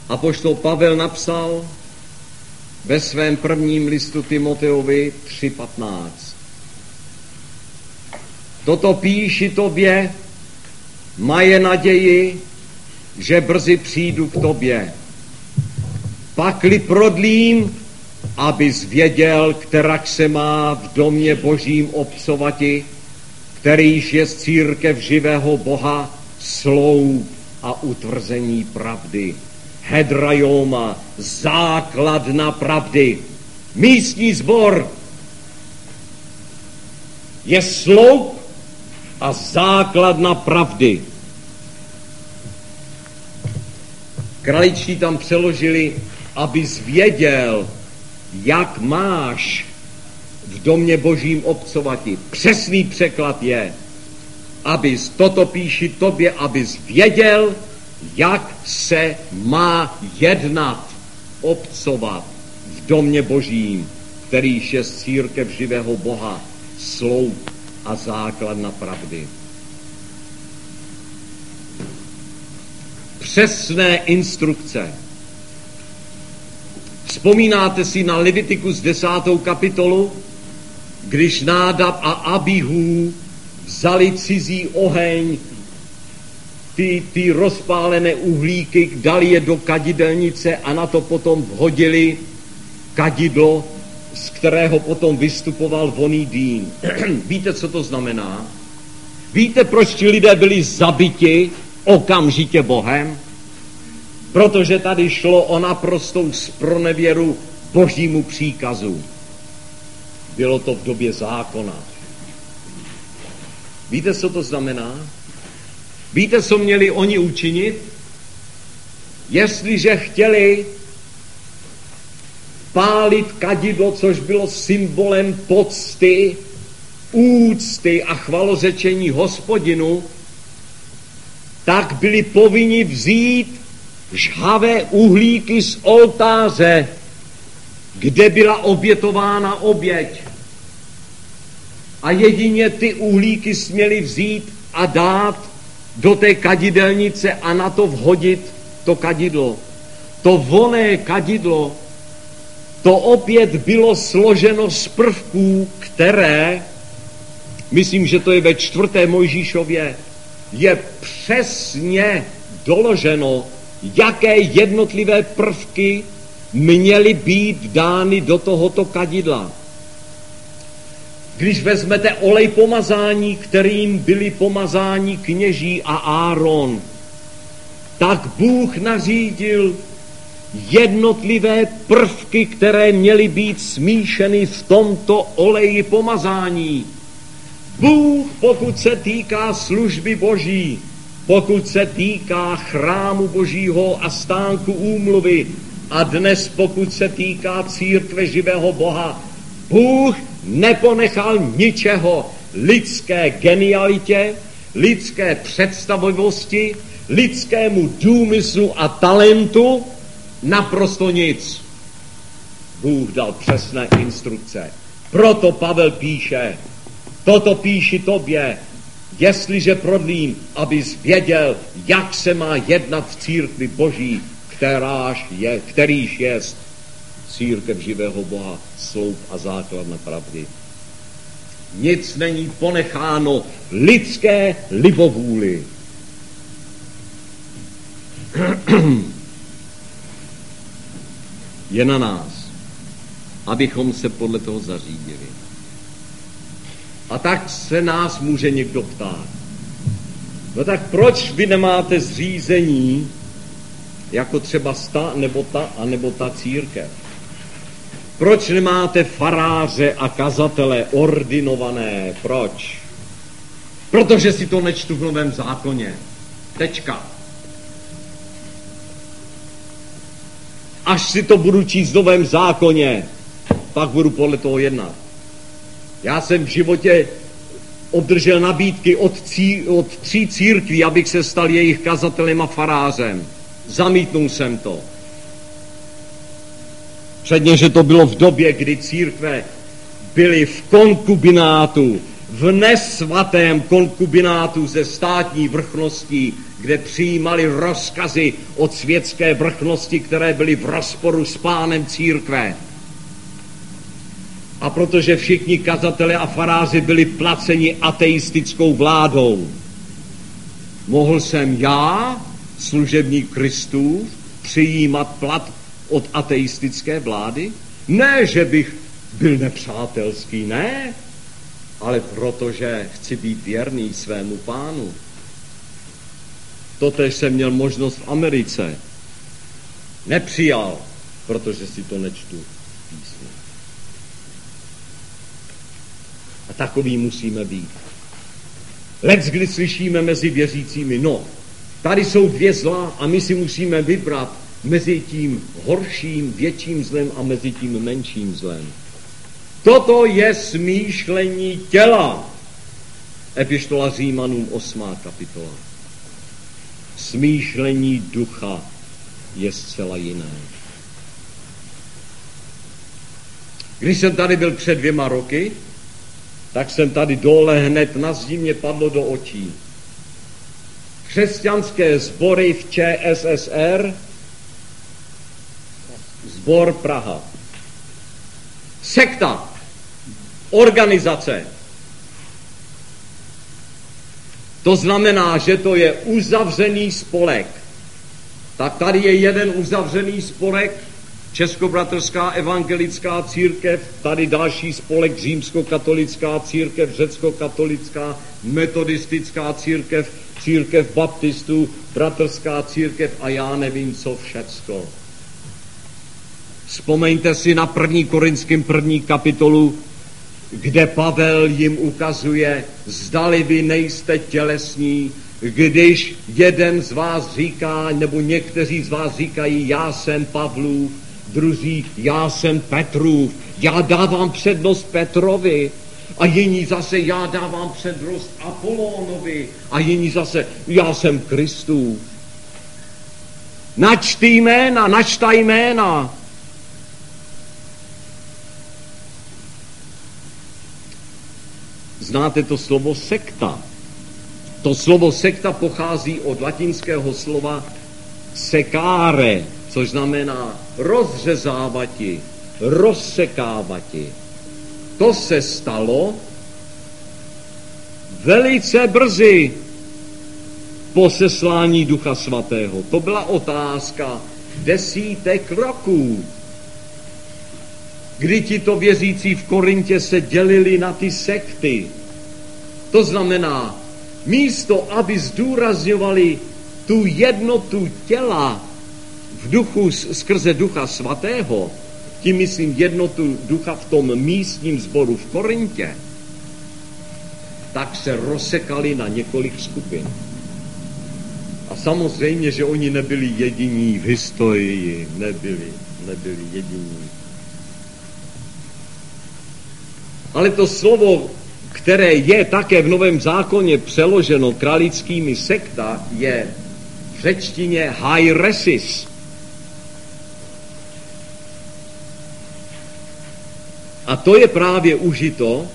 Apoštol Pavel napsal ve svém prvním listu Timoteovi 3:15. Toto píši tobě, maje naději, že brzy přijdu k tobě. Pakli prodlím, abys věděl, kterak se má v domě Božím obcovati, kterýž je církev živého Boha, sloup a utvrzení pravdy. Hedrajoma, základna pravdy. Místní sbor je sloup a základna pravdy. Kraličtí tam přeložili, abys věděl, jak máš v domě Božím obcovati. Přesný překlad je, abys, toto píši tobě, abys věděl, jak se má jednat, obcovat v domě Božím, kterýž je církev živého Boha, sloup a základna pravdy. Přesné instrukce. Vzpomínáte si na Levitikus 10. kapitolu, když Nádab a Abihú vzali cizí oheň, ty rozpálené uhlíky, dali je do kadidelnice a na to potom vhodili kadidlo, z kterého potom vystupoval voný dým. Víte, co to znamená? Víte, proč ti lidé byli zabiti okamžitě Bohem? Protože tady šlo o naprostou zpronevěru Božímu příkazu. Bylo to v době zákona. Víte, co to znamená? Víte, co měli oni učinit? Jestliže chtěli pálit kadidlo, což bylo symbolem pocty, úcty a chvalořečení Hospodinu, tak byli povinni vzít žhavé uhlíky z oltáře, kde byla obětována oběť. A jedině ty uhlíky směli vzít a dát do té kadidelnice a na to vhodit to kadidlo. To vonné kadidlo, to opět bylo složeno z prvků, které, myslím, že to je ve 4. Mojžíšově, je přesně doloženo, jaké jednotlivé prvky měly být dány do tohoto kadidla. Když vezmete olej pomazání, kterým byli pomazáni kněží a Áron, tak Bůh nařídil jednotlivé prvky, které měly být smíšeny v tomto oleji pomazání. Bůh, pokud se týká služby Boží, pokud se týká chrámu Božího a stánku úmluvy a dnes pokud se týká církve živého Boha, Bůh neponechal ničeho lidské genialitě, lidské představivosti, lidskému důmyslu a talentu, naprosto nic. Bůh dal přesné instrukce. Proto Pavel píše, toto píši tobě, jestliže prodlím, abys věděl, jak se má jednat v církvi Boží, kterýž jest církev živého Boha, sloup a základna pravdy. Nic není ponecháno lidské libovůli. Je na nás, abychom se podle toho zařídili. A tak se nás může někdo ptát. No tak proč vy nemáte zřízení, jako třeba nebo ta církev? Proč nemáte faráře a kazatele ordinované? Proč? Protože si to nečtu v Novém zákoně. Tečka. Až si to budu číst v Novém zákoně, pak budu podle toho jednat. Já jsem v životě obdržel nabídky od 3 církví, abych se stal jejich kazatelem a farářem. Zamítnul jsem to. Předně, že to bylo v době, kdy církve byly v konkubinátu, v nesvatém konkubinátu ze státní vrchnosti, kde přijímali rozkazy od světské vrchnosti, které byly v rozporu s pánem církve. A protože všichni kazatelé a faráři byli placeni ateistickou vládou, mohl jsem já, služebník Kristův, přijímat plat od ateistické vlády? Ne, že bych byl nepřátelský, ne, ale protože chci být věrný svému pánu. Totéž jsem měl možnost v Americe. Nepřijal, protože si to nečtu v písmu. A takový musíme být. Leckdy slyšíme mezi věřícími, no, tady jsou dvě zla a my si musíme vybrat mezi tím horším, větším zlem a mezi tím menším zlem. Toto je smýšlení těla. Epištola Římanům 8. kapitola. Smýšlení ducha je zcela jiné. Když jsem tady byl před 2 roky, tak jsem tady dole hned na zdi mě padlo do očí. Křesťanské sbory v ČSSR, sbor Praha. Sekta, organizace. To znamená, že to je uzavřený spolek. Tak tady je jeden uzavřený spolek, Českobratrská evangelická církev, tady další spolek, Římskokatolická církev, Řeckokatolická, metodistická církev, církev baptistů, bratrská církev a já nevím, co všecko. Vzpomeňte si na 1. Korinským 1. kapitolu, kde Pavel jim ukazuje, zdali vy nejste tělesní, když jeden z vás říká, nebo někteří z vás říkají, já jsem Pavlův, druzí, já jsem Petrův, já dávám přednost Petrovi, a jiní zase, já dávám přednost Apolónovi, a jiní zase, já jsem Kristův. Načtaj jména. Znáte to slovo sekta? To slovo sekta pochází od latinského slova secare, což znamená rozřezávati, rozsekávati. To se stalo velice brzy po seslání Ducha Svatého. To byla otázka desítek roků, kdy tito věřící v Korintě se dělili na ty sekty. To znamená, místo, aby zdůrazňovali tu jednotu těla v duchu skrze Ducha Svatého, tím myslím jednotu ducha v tom místním sboru v Korintě, tak se rozsekali na několik skupin. A samozřejmě, že oni nebyli jediní v historii, nebyli jediní. Ale to slovo, které je také v Novém zákoně přeloženo kralickými sekta, je v řečtině hairesis. A to je právě užito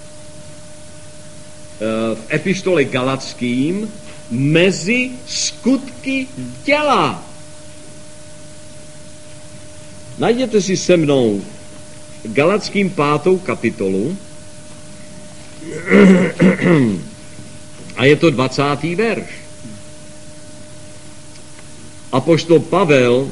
v epištole Galackým mezi skutky těla. Najděte si se mnou Galackým 5. kapitolu a je to 20. verš. Apoštol Pavel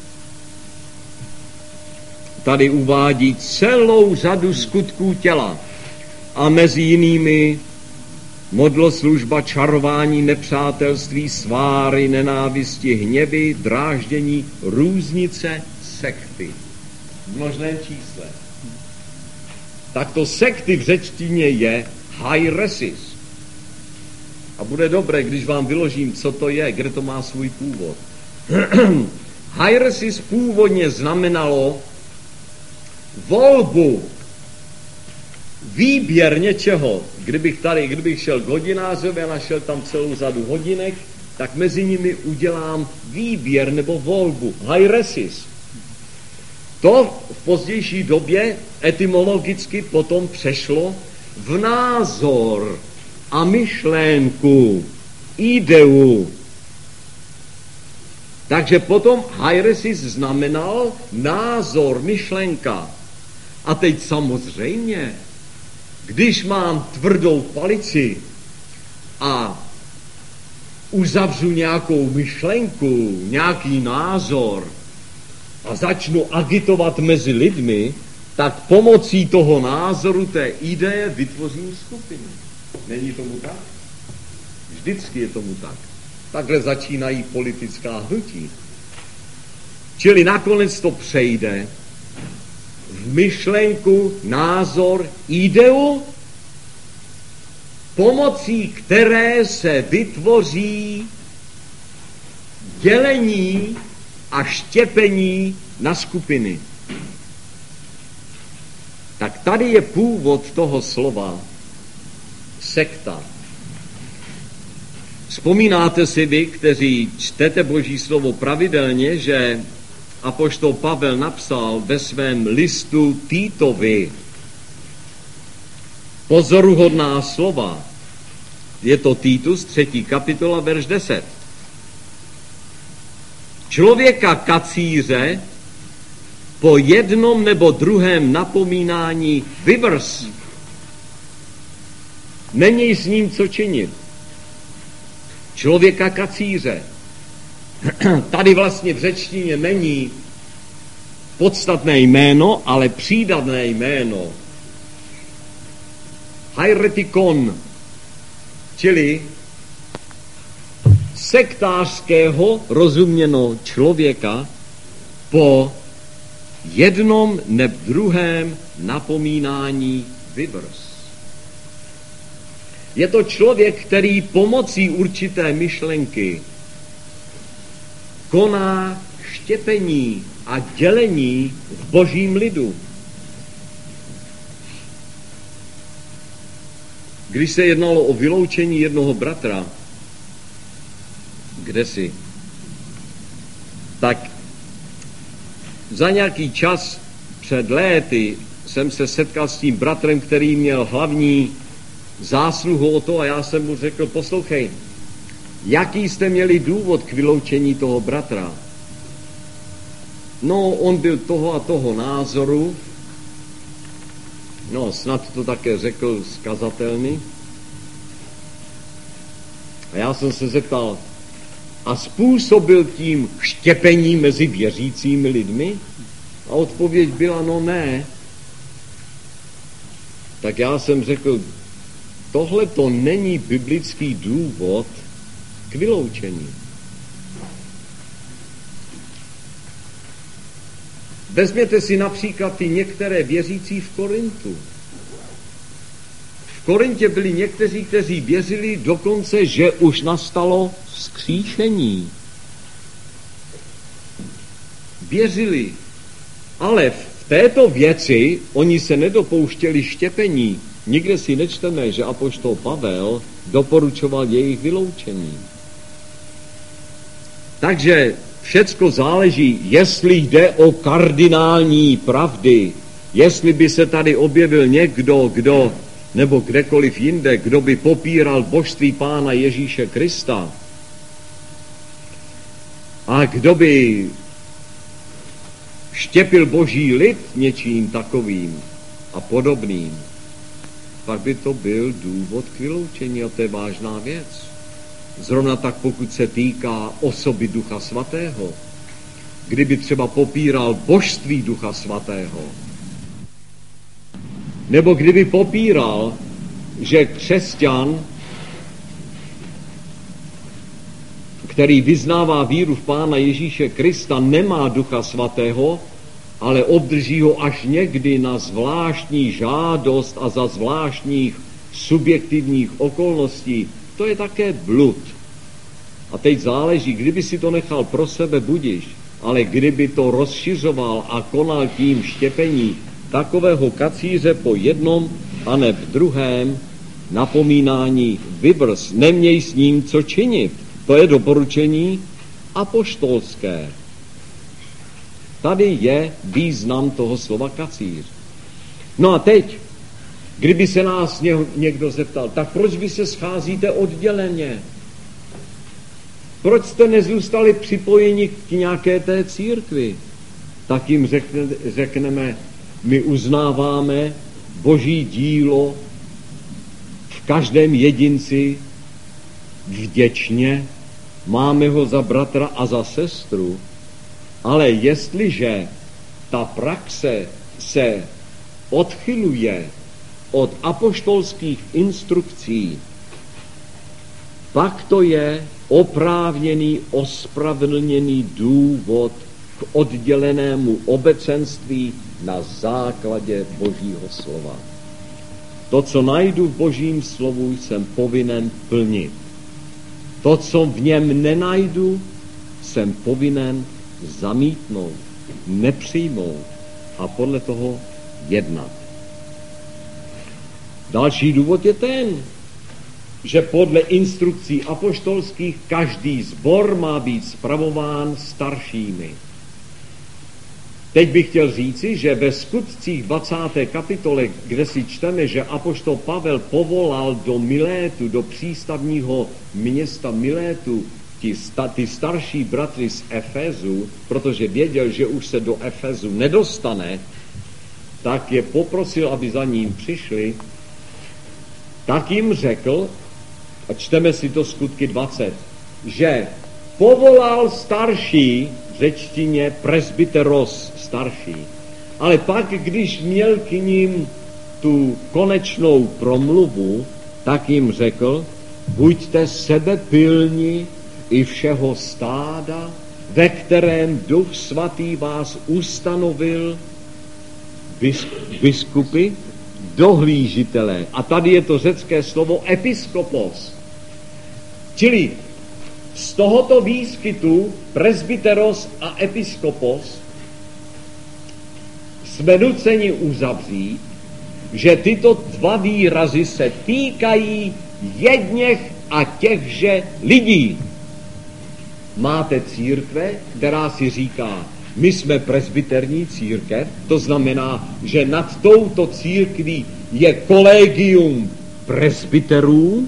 tady uvádí celou řadu skutků těla a mezi jinými modloslužba, čarování, nepřátelství, sváry, nenávisti, hněvy, dráždění, různice, sekty. V množném čísle. Tak to sekty v řečtině je hairesis. A bude dobré, když vám vyložím, co to je, kde to má svůj původ. Hairesis původně znamenalo volbu, výběr něčeho. Kdybych šel k hodinářovi a našel tam celou řadu hodinek, tak mezi nimi udělám výběr nebo volbu. Hairesis. To v pozdější době etymologicky potom přešlo v názor a myšlenku, ideu. Takže potom hairesis znamenal názor, myšlenka. A teď samozřejmě, když mám tvrdou palici a uzavřu nějakou myšlenku, nějaký názor a začnu agitovat mezi lidmi, tak pomocí toho názoru té ideje vytvořím skupinu. Není tomu tak? Vždycky je tomu tak. Takhle začínají politická hnutí. Čili nakonec to přejde v myšlenku, názor, ideu, pomocí které se vytvoří dělení a štěpení na skupiny. Tak tady je původ toho slova sekta. Vzpomínáte si vy, kteří čtete Boží slovo pravidelně, že apoštol Pavel napsal ve svém listu Týtovi pozoruhodná slova. Je to Týtus, 3. kapitola, verš 10. Člověka kacíře po jednom nebo druhém napomínání vyvrz. Není s ním co činit. Člověka kacíře. Tady vlastně v řečtině není podstatné jméno, ale přídavné jméno. Hairetikon, čili sektářského rozuměno člověka po jednom nebo druhém napomínání vyvrz. Je to člověk, který pomocí určité myšlenky koná štěpení a dělení v Božím lidu. Když se jednalo o vyloučení jednoho bratra, kdesi, tak za nějaký čas před léty jsem se setkal s tím bratrem, který měl hlavní zásluhu o to a já jsem mu řekl, poslouchej, jaký jste měli důvod k vyloučení toho bratra? No, on byl toho a toho názoru, no, snad to také řekl skazatelný. A já jsem se zeptal, a způsobil tím štěpení mezi věřícími lidmi? A odpověď byla, no ne. Tak já jsem řekl, tohle to není biblický důvod k vyloučení. Vezměte si například ty některé věřící v Korintu. V Korintě byli někteří, kteří věřili dokonce, že už nastalo vzkříšení. Věřili, ale v této věci oni se nedopouštěli štěpení. Nikde si nečteme, že apoštol Pavel doporučoval jejich vyloučení. Takže všecko záleží, jestli jde o kardinální pravdy, jestli by se tady objevil někdo, kdo, nebo kdekoliv jinde, kdo by popíral božství Pána Ježíše Krista a kdo by štěpil Boží lid něčím takovým a podobným, pak by to byl důvod k vyloučení a to je vážná věc. Zrovna tak, pokud se týká osoby Ducha Svatého. Kdyby třeba popíral božství Ducha Svatého, nebo kdyby popíral, že křesťan, který vyznává víru v Pána Ježíše Krista, nemá Ducha Svatého, ale obdrží ho až někdy na zvláštní žádost a za zvláštních subjektivních okolností, to je také blud. A teď záleží, kdyby si to nechal pro sebe, budiš, ale kdyby to rozšiřoval a konal tím štěpení takového kacíře po jednom a ne v druhém napomínání vybrz, neměj s ním co činit. To je doporučení apoštolské. Tady je význam toho slova kacíř. No a teď Kdyby se nás někdo zeptal, tak proč vy se scházíte odděleně? Proč jste nezůstali připojeni k nějaké té církvi? Tak jim řekneme, my uznáváme Boží dílo v každém jedinci vděčně, máme ho za bratra a za sestru, ale jestliže ta praxe se odchyluje od apoštolských instrukcí, pak to je oprávněný, ospravedlněný důvod k oddělenému obecenství na základě Božího slova. To, co najdu v Božím slovu, jsem povinen plnit. To, co v něm nenajdu, jsem povinen zamítnout, nepřijmout a podle toho jednat. Další důvod je ten, že podle instrukcí apoštolských každý sbor má být spravován staršími. Teď bych chtěl říci, že ve Skutcích 20. kapitole, kde si čteme, že apoštol Pavel povolal do Milétu, do přístavního města Milétu, ty starší bratry z Efezu, protože věděl, že už se do Efezu nedostane, tak je poprosil, aby za ním přišli, tak jim řekl, a čteme si to Skutky 20, že povolal starší, v řečtině presbyteros starší, ale pak, když měl k ním tu konečnou promluvu, tak jim řekl, buďte sebepilní i všeho stáda, ve kterém Duch Svatý vás ustanovil biskupy, dohlížitelé. A tady je to řecké slovo episkopos. Čili z tohoto výskytu presbyteros a episkopos jsme nuceni uzavřít, že tyto dva výrazy se týkají jedněch a těchže lidí. Máte církve, která si říká, my jsme presbyterní církev, to znamená, že nad touto církví je kolegium presbyterů,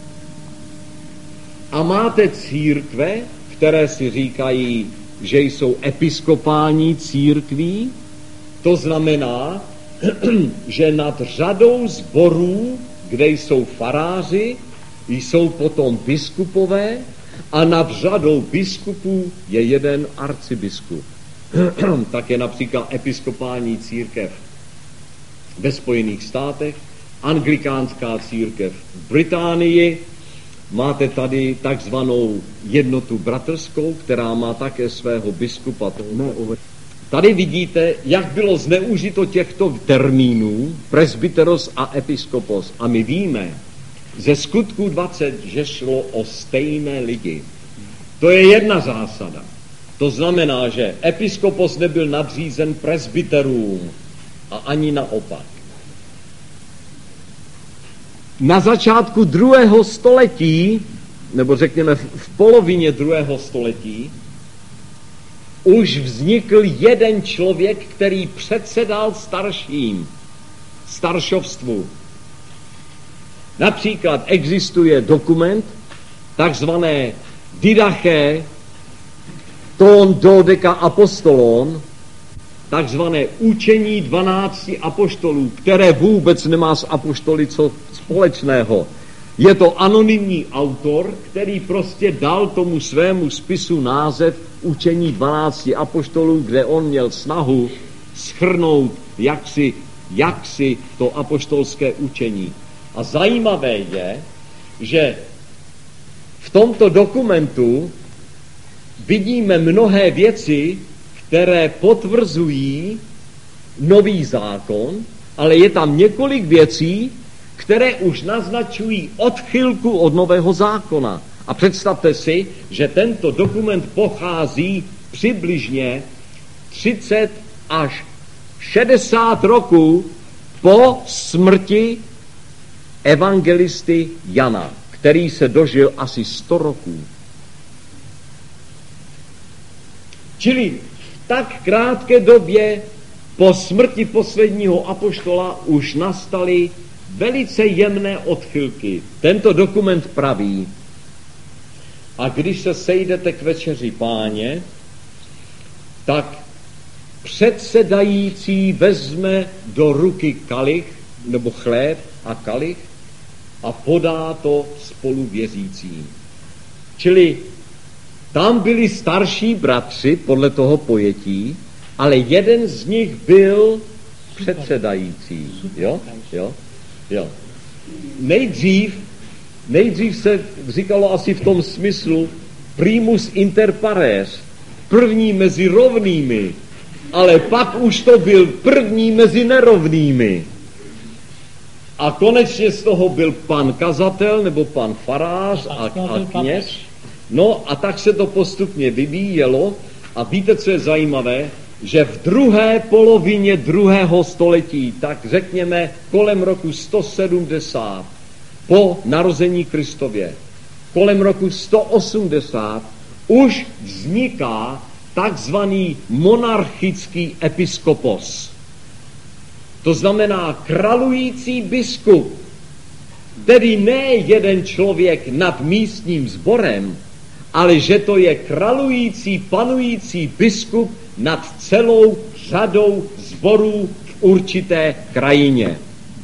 a máte církve, které si říkají, že jsou episkopální církví, to znamená, že nad řadou sborů, kde jsou faráři, jsou potom biskupové a nad řadou biskupů je jeden arcibiskup. Tak je například episkopální církev ve Spojených státech, anglikánská církev v Británii, máte tady takzvanou jednotu bratrskou, která má také svého biskupa. Tady vidíte, jak bylo zneužito těchto termínů presbyteros a episkopos. A my víme ze Skutků 20, že šlo o stejné lidi. To je jedna zásada. To znamená, že episkopos nebyl nadřízen presbyterům a ani naopak. Na začátku 2. století, nebo řekněme v polovině 2. století, už vznikl jeden člověk, který předsedal staršovstvu. Například existuje dokument, takzvané Didaché ton dodeka apostolon, takzvané učení 12 apoštolů, které vůbec nemá s apoštoly co společného. Je to anonymní autor, který prostě dal tomu svému spisu název učení 12 apoštolů, kde on měl snahu shrnout jaksi to apoštolské učení. A zajímavé je, že v tomto dokumentu vidíme mnohé věci, které potvrzují nový zákon, ale je tam několik věcí, které už naznačují odchylku od nového zákona. A představte si, že tento dokument pochází přibližně 30 až 60 roků po smrti evangelisty Jana, který se dožil asi 100 roků. Čili v tak krátké době po smrti posledního apoštola už nastaly velice jemné odchylky. Tento dokument praví: a když se sejdete k večeři Páně, tak předsedající vezme do ruky kalich, nebo chléb a kalich, a podá to spolu věřícím. Čili tam byli starší bratři, podle toho pojetí, ale jeden z nich byl předsedající. Jo. Nejdřív se říkalo asi v tom smyslu primus inter pares, první mezi rovnými, ale pak už to byl první mezi nerovnými. A konečně z toho byl pan kazatel, nebo pan farář a kněz. No a tak se to postupně vyvíjelo. A víte, co je zajímavé? Že v druhé polovině 2. století, tak řekněme kolem roku 170 po narození Kristově, kolem roku 180 už vzniká takzvaný monarchický episkopos. To znamená kralující biskup, tedy ne jeden člověk nad místním sborem, ale že to je kralující, panující biskup nad celou řadou sborů v určité krajině.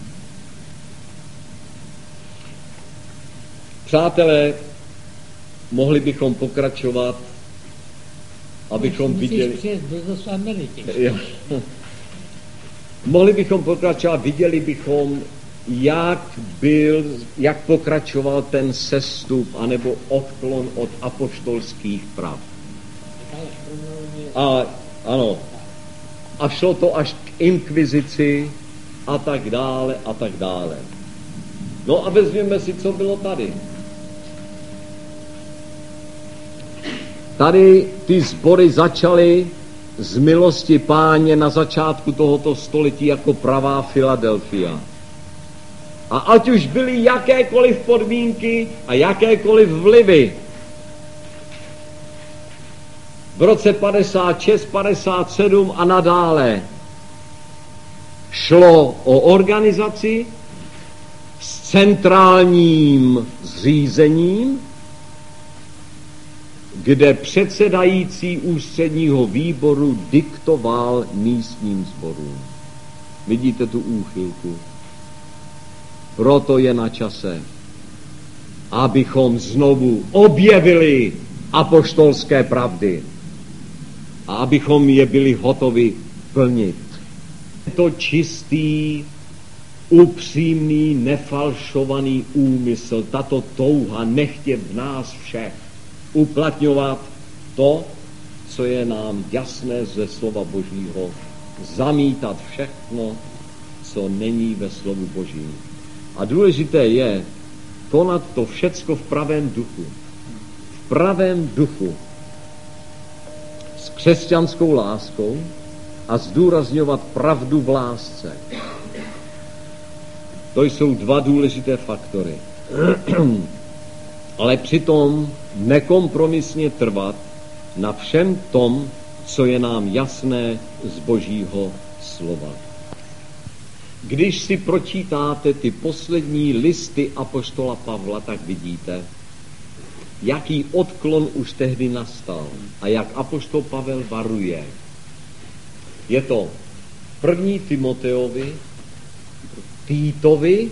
Přátelé, mohli bychom pokračovat, abychom viděli... Mohli bychom pokračovat, viděli bychom, jak pokračoval ten sestup anebo odklon od apoštolských prav. A ano, a šlo to až k inkvizici a tak dále a tak dále. No a vezměme si, co bylo tady. Tady ty sbory začaly z milosti Páně na začátku tohoto století jako pravá Filadelfia. A ať už byly jakékoliv podmínky a jakékoliv vlivy, v roce 56, 57 a nadále šlo o organizaci s centrálním zřízením, kde předsedající ústředního výboru diktoval místním sborům. Vidíte tu úchylku? Proto je na čase, abychom znovu objevili apoštolské pravdy a abychom je byli hotovi plnit. To čistý, upřímný, nefalšovaný úmysl, tato touha nechtě v nás všech uplatňovat to, co je nám jasné ze slova Božího, zamítat všechno, co není ve slovu Božím. A důležité je konat to všecko v pravém duchu. V pravém duchu. S křesťanskou láskou a zdůrazňovat pravdu v lásce. To jsou dva důležité faktory. Ale přitom nekompromisně trvat na všem tom, co je nám jasné z Božího slova. Když si pročítáte ty poslední listy apoštola Pavla, tak vidíte, jaký odklon už tehdy nastal a jak apoštol Pavel varuje. Je to 1. Timoteovi, Týtovi,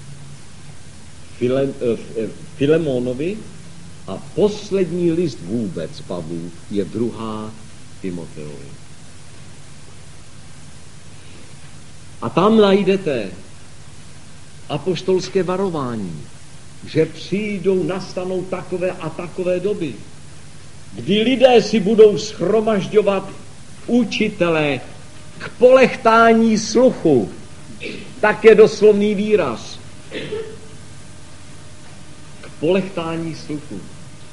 Filemonovi a poslední list vůbec Pavlův je 2. Timoteovi. A tam najdete apoštolské varování, že nastanou takové a takové doby, kdy lidé si budou shromažďovat učitele k polechtání sluchu. Tak je doslovný výraz. K polechtání sluchu.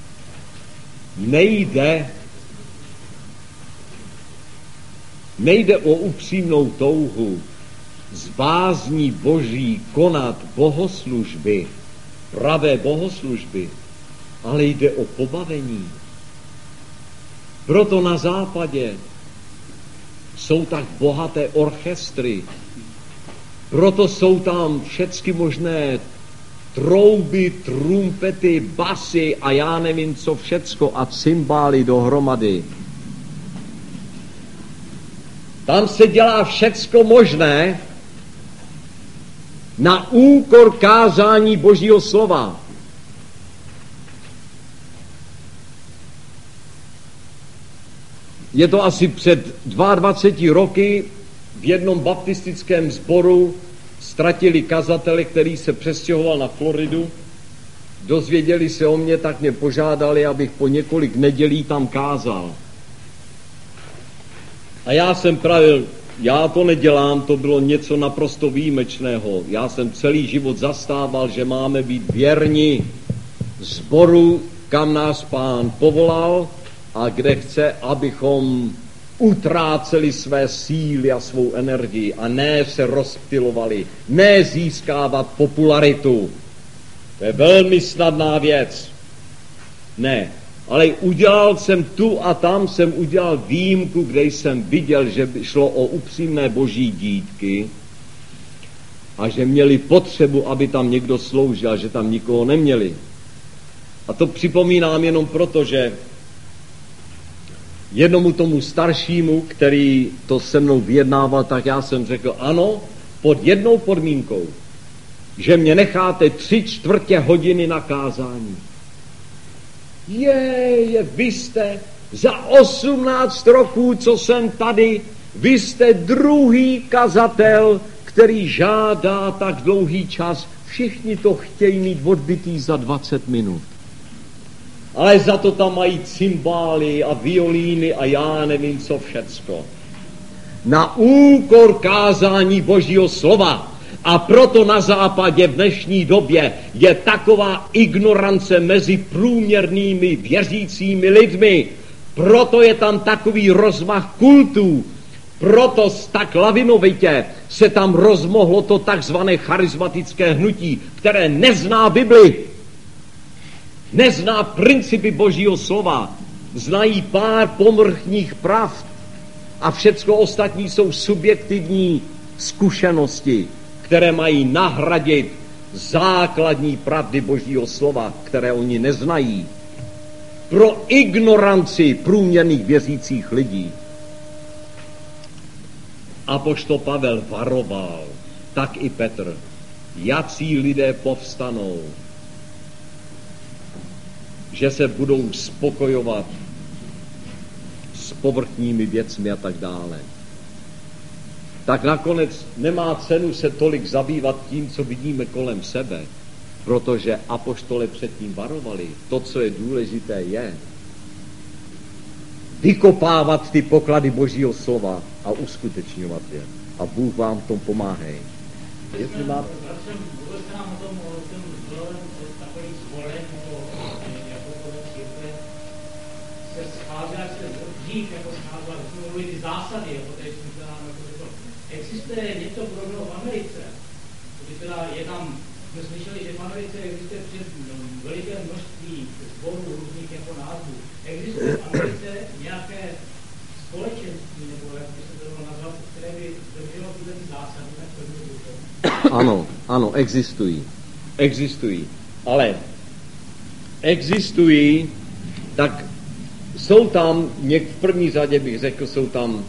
Nejde o upřímnou touhu z bázní Boží konat bohoslužby, pravé bohoslužby, ale jde o pobavení. Proto na západě jsou tak bohaté orchestry, Proto jsou tam všechny možné trouby, trumpety, basy a já nevím co všecko a cymbály dohromady. Tam se dělá všecko možné na úkor kázání Božího slova. Je to asi před 22 roky v jednom baptistickém sboru ztratili kazatele, který se přestěhoval na Floridu. Dozvěděli se o mě, tak mě požádali, abych po několik nedělí tam kázal. A já jsem pravil, já to nedělám, to bylo něco naprosto výjimečného. Já jsem celý život zastával, že máme být věrni sboru, kam nás Pán povolal a kde chce, abychom utráceli své síly a svou energii a ne se rozptylovali, ne získávat popularitu. To je velmi snadná věc. Ne, ale udělal jsem tu a tam jsem udělal výjimku, kde jsem viděl, že šlo o upřímné boží dítky a že měli potřebu, aby tam někdo sloužil, že tam nikoho neměli. A to připomínám jenom proto, že jednomu tomu staršímu, který to se mnou vyjednával, tak já jsem řekl, ano, pod jednou podmínkou, že mě necháte 3/4 hodiny na kázání. Vy jste za 18 roků, co jsem tady, vy jste druhý kazatel, který žádá tak dlouhý čas. Všichni to chtějí mít odbytý za 20 minut. Ale za to tam mají cymbály a violíny a já nevím co všecko. Na úkor kázání Božího slova. A proto na západě v dnešní době je taková ignorance mezi průměrnými věřícími lidmi. Proto je tam takový rozmach kultů. Proto tak lavinovitě se tam rozmohlo to takzvané charismatické hnutí, které nezná Bibli. Nezná principy Božího slova, znají pár povrchních pravd a všecko ostatní jsou subjektivní zkušenosti, které mají nahradit základní pravdy Božího slova, které oni neznají. Pro ignoranci průměrných věřících lidí. Apoštol Pavel varoval, tak i Petr, jací lidé povstanou, že se budou spokojovat s povrchními věcmi a tak dále. Tak nakonec nemá cenu se tolik zabývat tím, co vidíme kolem sebe, protože apoštole předtím varovali. To, co je důležité, je vykopávat ty poklady Božího slova a uskutečňovat je. A Bůh vám v tom pomáhej. Jestli má... Zásady, existuje něco podobného v Americe, kdy teda je tam, jsme slyšeli, že v Americe existuje veliké množství sborů různých jako názvů. Existuje v Americe nějaké společenství, nebo jak by se to dalo nazvat, které by drželo tyhle zásady na první rukou? Ano, existují. Ale existují, tak jsou tam, v první řadě bych řekl, jsou tam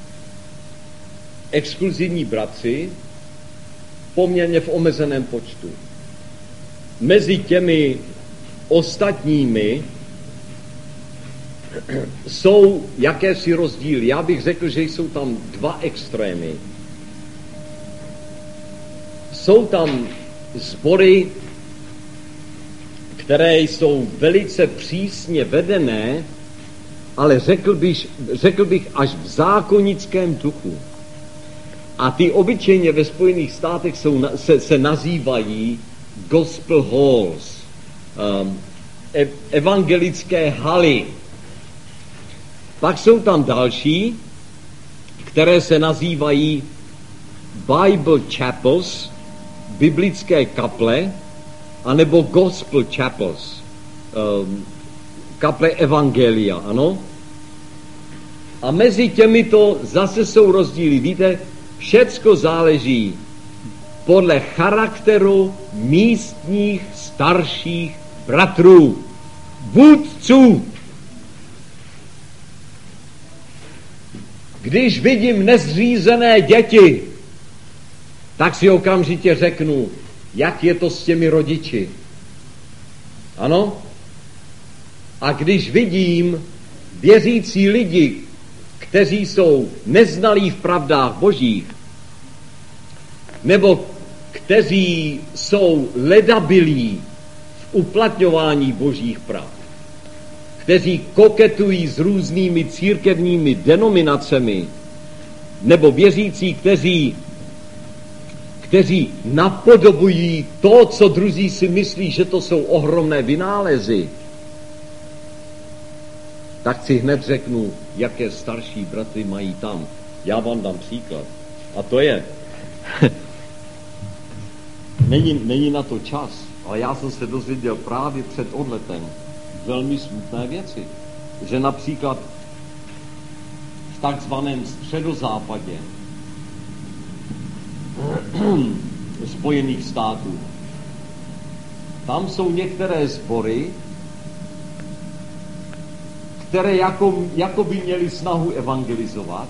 exkluzivní bratři, poměrně v omezeném počtu. Mezi těmi ostatními jsou jakési rozdíly. Já bych řekl, že jsou tam dva extrémy. Jsou tam sbory, které jsou velice přísně vedené, ale řekl bych až v zákonickém duchu. A ty obyčejně ve Spojených státech se nazývají gospel halls, evangelické haly. Pak jsou tam další, které se nazývají Bible chapels, biblické kaple, anebo gospel chapels, kaple evangelia, ano? A mezi těmito zase jsou rozdíly. Víte, všecko záleží podle charakteru místních starších bratrů, vůdců. Když vidím nezřízené děti, tak si okamžitě řeknu, jak je to s těmi rodiči. Ano? A když vidím věřící lidi, kteří jsou neznalí v pravdách božích, nebo kteří jsou ledabilí v uplatňování božích pravd, kteří koketují s různými církevními denominacemi, nebo věřící, kteří napodobují to, co druzí si myslí, že to jsou ohromné vynálezy, tak si hned řeknu, jaké starší bratry mají tam. Já vám dám příklad. A to je, není na to čas, ale já jsem se dozvěděl právě před odletem velmi smutné věci. Že například v takzvaném středozápadě Spojených států, tam jsou některé sbory, které jako by měly snahu evangelizovat,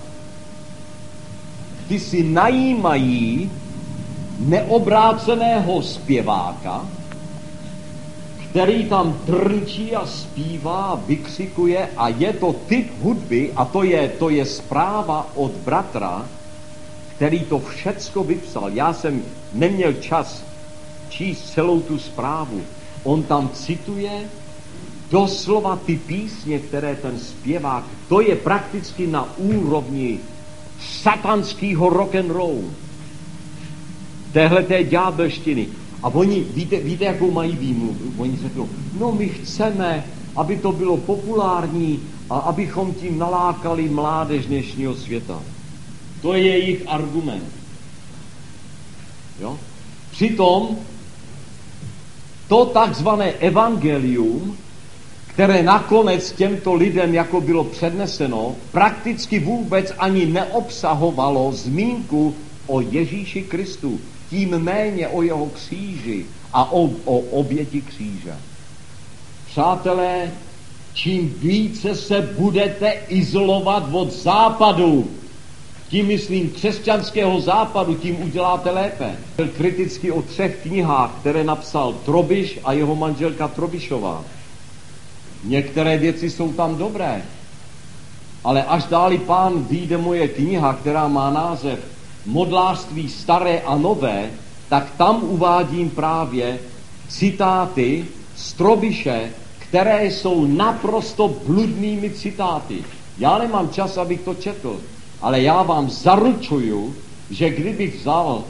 ty si najímají neobráceného zpěváka, který tam trnčí a zpívá a vykřikuje a je to typ hudby a to je zpráva od bratra, který to všecko vypsal. Já jsem neměl čas číst celou tu zprávu. On tam cituje doslova ty písně, které ten zpěvák, to je prakticky na úrovni satanského rock'n'roll. Téhleté ďábelštiny. A oni, víte, jakou mají výmluvu? Oni řeknou, no my chceme, aby to bylo populární a abychom tím nalákali mládež dnešního světa. To je jejich argument. Jo? Přitom to takzvané evangelium, které nakonec těmto lidem jako bylo předneseno, prakticky vůbec ani neobsahovalo zmínku o Ježíši Kristu, tím méně o jeho kříži a o oběti kříže. Přátelé, čím více se budete izolovat od západu, tím myslím křesťanského západu, tím uděláte lépe. Byl kriticky o 3 knihách, které napsal Trobiš a jeho manželka Trobišová. Některé věci jsou tam dobré, ale až dáli Pán vyjde moje kniha, která má název Modlářství staré a nové, tak tam uvádím právě citáty z Trobiše, které jsou naprosto bludnými citáty. Já nemám čas, abych to četl, ale já vám zaručuju, že kdybych vzal,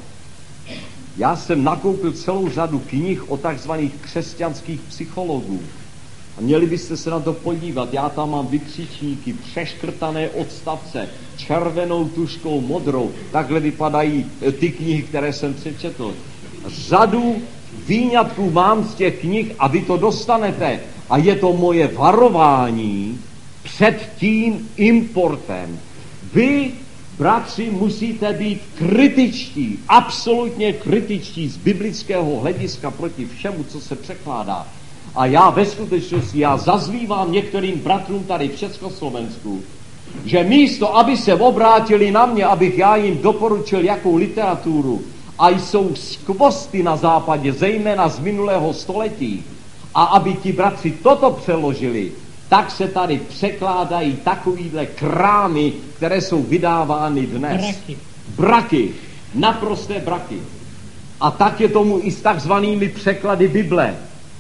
já jsem nakoupil celou řadu knih o takzvaných křesťanských psychologů. A měli byste se na to podívat, já tam mám vykřičníky, přeškrtané odstavce, červenou tuškou, modrou, takhle vypadají ty knihy, které jsem přečetl. Řadu výňatků mám z těch knih a vy to dostanete. A je to moje varování před tím importem. Vy, bratři, musíte být kritičtí, absolutně kritičtí z biblického hlediska proti všemu, co se překládá. A já ve skutečnosti, já zazlívám některým bratrům tady v Československu, že místo, aby se obrátili na mě, abych já jim doporučil jakou literaturu, a jsou skvosty na západě, zejména z minulého století, a aby ti bratři toto přeložili, tak se tady překládají takovýhle krámy, které jsou vydávány dnes. Braky. Naprosté braky. A tak je tomu i s takzvanými překlady Bible.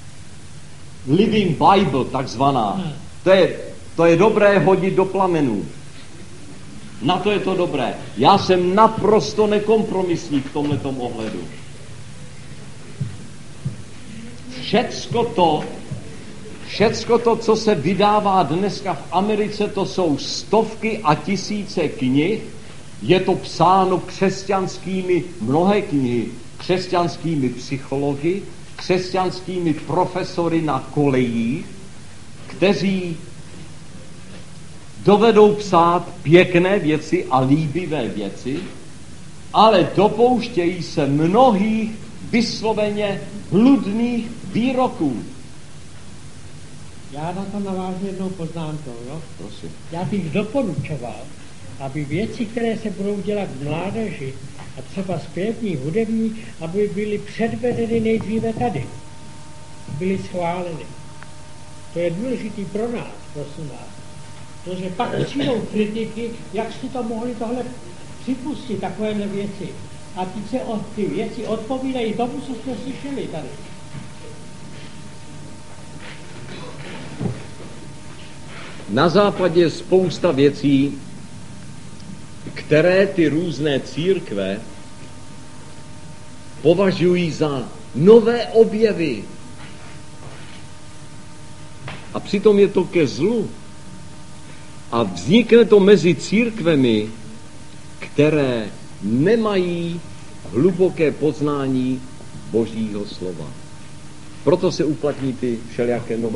Living Bible, takzvaná. To je dobré hodit do plamenů. Na to je to dobré. Já jsem naprosto nekompromisní v tomhletom ohledu. Všecko to, co se vydává dneska v Americe, to jsou stovky a tisíce knih. Je to psáno křesťanskými, mnohé knihy, křesťanskými psychologi, křesťanskými profesory na kolejích, kteří dovedou psát pěkné věci a líbivé věci, ale dopouštějí se mnohých vysloveně bludných výroků. Já na to navážu jednou poznámkou, jo? Prosím. Já bych doporučoval, aby věci, které se budou dělat v mládeži, a třeba zpěvní, hudební, aby byly předvedeny nejdříve tady. Byly schváleny. To je důležitý pro nás, prosím vás. Protože pak přijdou kritiky, jak si to mohli tohle připustit, takovéhle věci. A ty věci odpovídají tomu, co jsme slyšeli tady. Na západě je spousta věcí, které ty různé církve považují za nové objevy. A přitom je to ke zlu. A vznikne to mezi církvemi, které nemají hluboké poznání Božího slova. Proto se uplatní ty všelijaké nové